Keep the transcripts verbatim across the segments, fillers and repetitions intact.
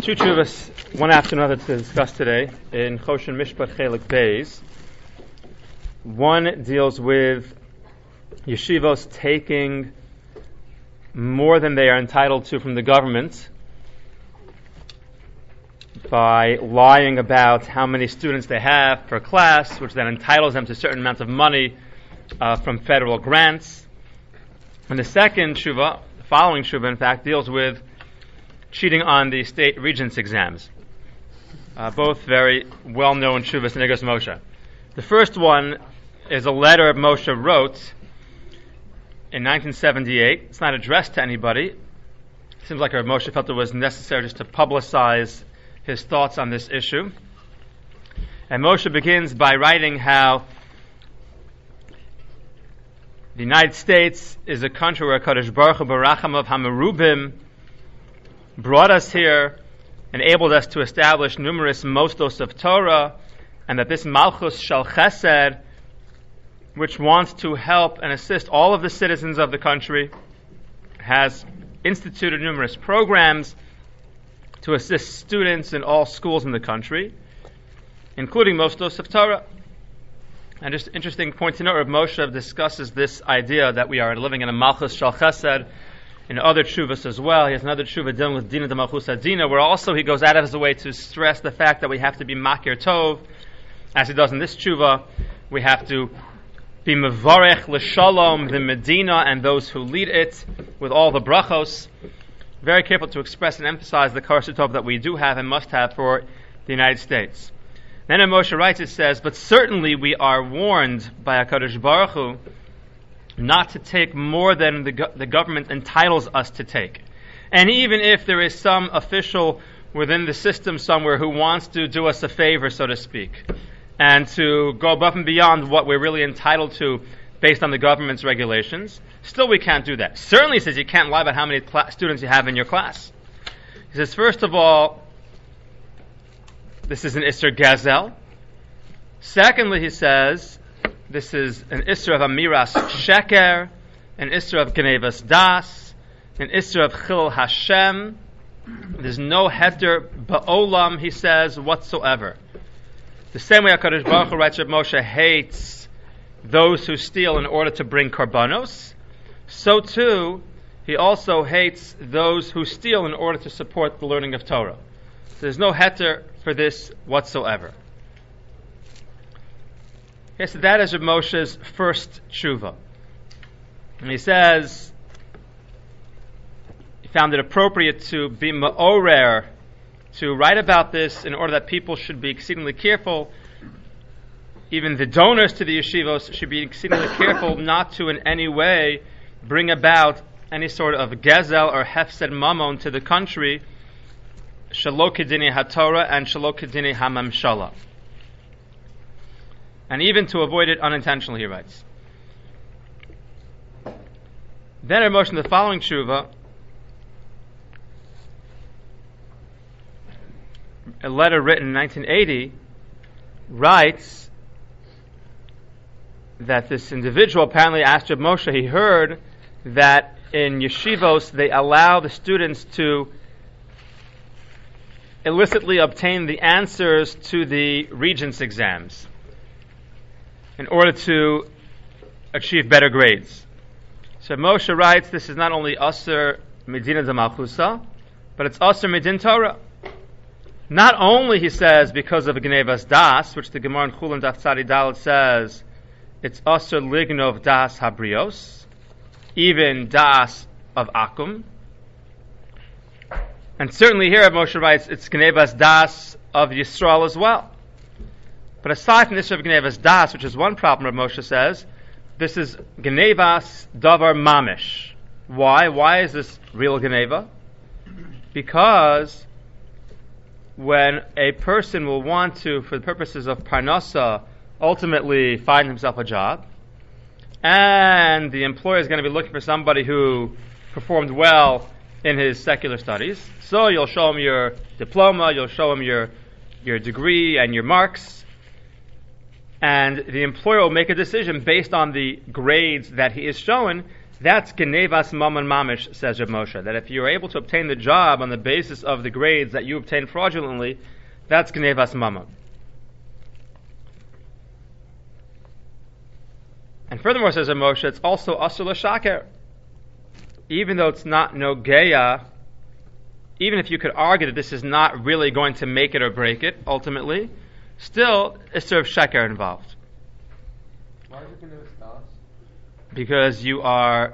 Two tshuvas, one after another, to discuss today in Choshen Mishpat Chelik Beis. One deals with yeshivos taking more than they are entitled to from the government by lying about how many students they have per class, which then entitles them to certain amounts of money uh, from federal grants. And the second tshuva, the following tshuva, in fact, deals with cheating on the state regents exams. Uh, both very well-known tshuvas in Negos Moshe. The first one is a letter Moshe wrote in nineteen seventy-eight. It's not addressed to anybody. It seems like Rav Moshe felt it was necessary just to publicize his thoughts on this issue. And Moshe begins by writing how the United States is a country where Kadosh Baruch Hu Baracham of Hamerubim brought us here, enabled us to establish numerous mostos of Torah, and that this Malchus Shel Chesed, which wants to help and assist all of the citizens of the country, has instituted numerous programs to assist students in all schools in the country, including mostos of Torah. And just an interesting point to note, Rav Moshe discusses this idea that we are living in a Malchus Shel Chesed in other tshuvas as well. He has another tshuva dealing with Dina de Malchus Adina, where also he goes out of his way to stress the fact that we have to be Makir Tov, as he does in this tshuva. We have to be Mevarech L'Shalom, the Medina, and those who lead it, with all the brachos. Very careful to express and emphasize the Karasut Tov that we do have and must have for the United States. Then in Moshe writes, it says, but certainly we are warned by HaKadosh Baruch Hu not to take more than the, go- the government entitles us to take. And even if there is some official within the system somewhere who wants to do us a favor, so to speak, and to go above and beyond what we're really entitled to based on the government's regulations, still we can't do that. Certainly he says you can't lie about how many cl- students you have in your class. He says, first of all, this is an Isser Gezel. Secondly, he says, this is an Isser of Amiras Sheker, an Isser of Genevas Das, an Isser of Chil Hashem. There's no heter ba'olam, he says, whatsoever. The same way HaKadosh Baruch Hu writes, Rav Moshe hates those who steal in order to bring korbanos, so too, he also hates those who steal in order to support the learning of Torah. There's no heter for this whatsoever. Okay, so that is Rav Moshe's first tshuva. And he says he found it appropriate to be ma'orer, to write about this in order that people should be exceedingly careful. Even the donors to the yeshivos should be exceedingly careful not to in any way bring about any sort of gezel or hefsed mamon to the country, shelo kedini haTorah and shelo kedini hamamshala. And even to avoid it unintentionally, he writes. Then Rav Moshe in the following tshuva, a letter written in nineteen eighty, writes that this individual apparently asked Rav Moshe, he heard that in yeshivos they allow the students to illicitly obtain the answers to the regents' exams in order to achieve better grades. So Moshe writes, this is not only Aser Medina de Malchusa, but it's Aser Medin Torah. Not only, he says, because of Gnevas Das, which the Gemara in Chulin Daf Tzadi Dalet says, it's Aser Lignov Das Habrios, even Das of Akum. And certainly here Moshe writes, it's Gnevas Das of Yisrael as well. But aside from this of Gnevas Das, which is one problem, Rav Moshe says, this is Gnevas Davar Mamish. Why? Why is this real Gneva? Because when a person will want to, for the purposes of Parnasa, ultimately find himself a job, and the employer is going to be looking for somebody who performed well in his secular studies, so you'll show him your diploma, you'll show him your your degree and your marks, and the employer will make a decision based on the grades that he is shown That's Genevas Mammon Mamish, says Rav Moshe, that if you're able to obtain the job on the basis of the grades that you obtained fraudulently, that's Genevas Mammon. And furthermore, says Rav Moshe, it's also Asur L'Shaker. Even though it's not Nogeya, even if you could argue that this is not really going to make it or break it, ultimately, still, is sort of Sheker involved. Why is it Genevas Das? Because you are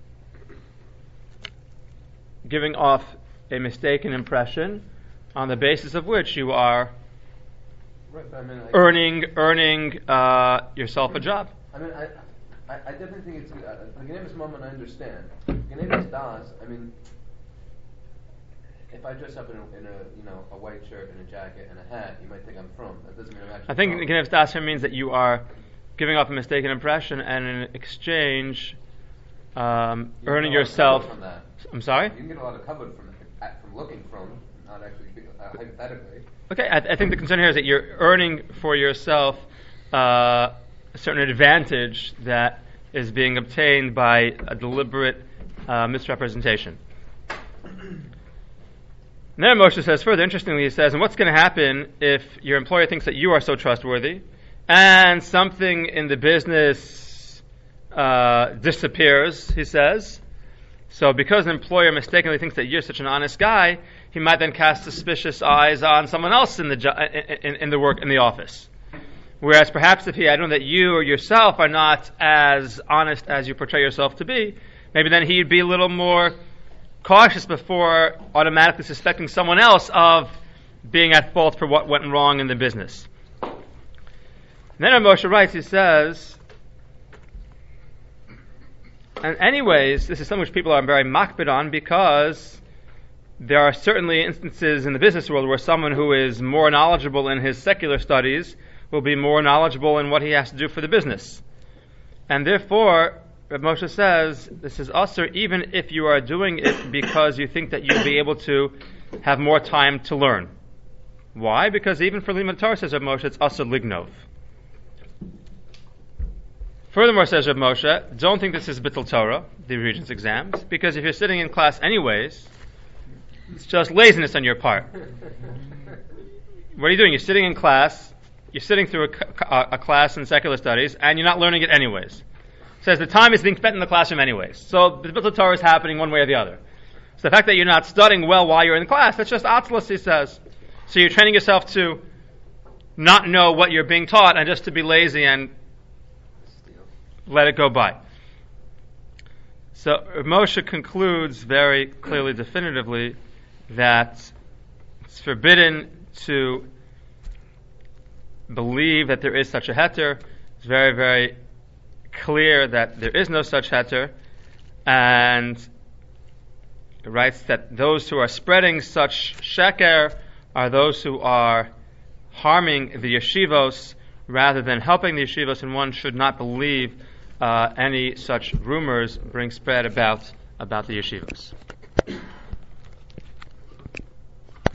giving off a mistaken impression on the basis of which you are right, I mean, I earning earning uh, yourself a job. I mean, I, I, I definitely think it's uh, the Genevas Mammon. I understand. Genevas Das. I mean, if I dress up in a, in a you know a white shirt and a jacket and a hat, you might think I'm from. That doesn't mean I'm actually. I think from. Genevas Das here means that you are giving off a mistaken impression, and in exchange, um, you earning yourself. From that. I'm sorry? You can get a lot of cover from from looking from, not actually uh, hypothetically. Okay, I, th- I think the concern here is that you're earning for yourself uh, a certain advantage that is being obtained by a deliberate uh, misrepresentation. And then Moshe says further, interestingly, he says, and what's going to happen if your employer thinks that you are so trustworthy and something in the business uh, disappears, he says. So because an employer mistakenly thinks that you're such an honest guy, he might then cast suspicious eyes on someone else in the jo- in, in the work in the office. Whereas perhaps if he had known that you or yourself are not as honest as you portray yourself to be, maybe then he'd be a little more cautious before automatically suspecting someone else of being at fault for what went wrong in the business. And then Moshe writes, he says, and anyways, this is something which people are very makbid on because there are certainly instances in the business world where someone who is more knowledgeable in his secular studies will be more knowledgeable in what he has to do for the business. And therefore, Rav Moshe says, this is asur even if you are doing it because you think that you'll be able to have more time to learn. Why? Because even for Limud Torah, says Rav Moshe, it's asur lignov. Furthermore, says Rav Moshe, don't think this is Bittul Torah, the Regents exams, because if you're sitting in class anyways, it's just laziness on your part. What are you doing? You're sitting in class, you're sitting through a, a, a class in secular studies, and you're not learning it anyways. It says the time is being spent in the classroom anyways. So the Bittul Torah is happening one way or the other. So the fact that you're not studying well while you're in class, that's just atzlus, he says. So you're training yourself to not know what you're being taught and just to be lazy and let it go by. So Moshe concludes very clearly, definitively, that it's forbidden to believe that there is such a heter. It's very, very clear that there is no such heter, and it writes that those who are spreading such sheker are those who are harming the yeshivos rather than helping the yeshivos, and one should not believe Uh, any such rumors bring spread about about the yeshivas.